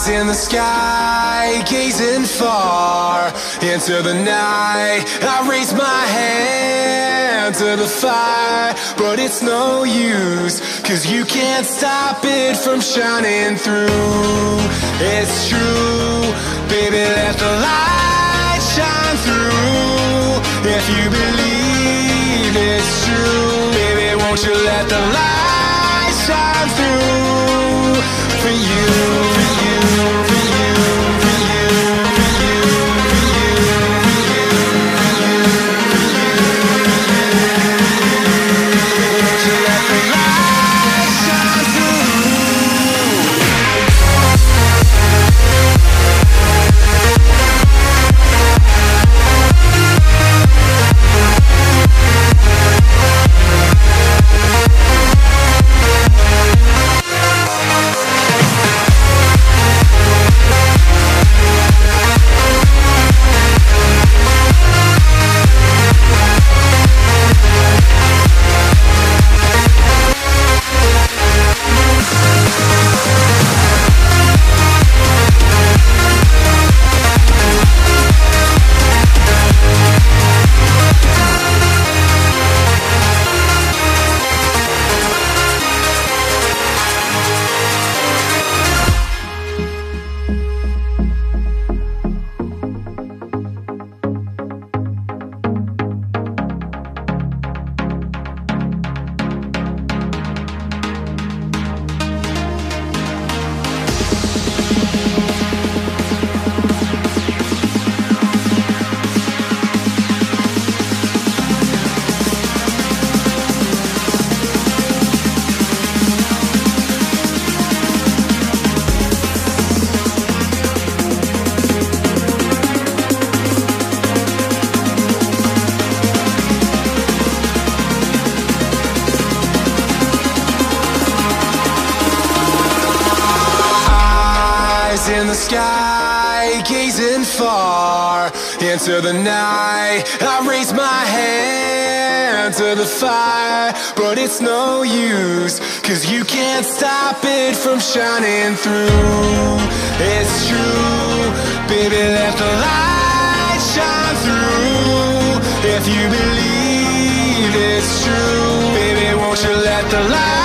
In the sky, gazing far into the night, I raise my hand to the fire, but it's no use, 'cause you can't stop it from shining through. It's true, baby, let the light shine through. If you believe it's true, baby, won't you let the light shine through for you, for you, for you, for you, for you, for you, for you, won't you let the light shine through? In the sky, gazing far into the night, I raise my hand to the fire, but it's no use, 'cause you can't stop it from shining through. It's true, baby, let the light shine through. If you believe it's true, baby, won't you let the light